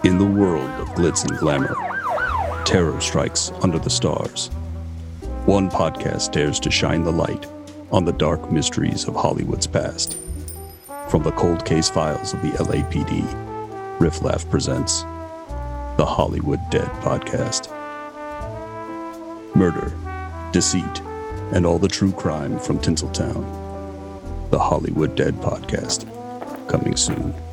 In the world of glitz and glamour, terror strikes under the stars. One podcast dares to shine the light on the dark mysteries of Hollywood's past. From the cold case files of the LAPD, Riff Laugh presents the Hollywood Dead Podcast. Murder, deceit, and all the true crime from Tinseltown. The Hollywood Dead Podcast, coming soon.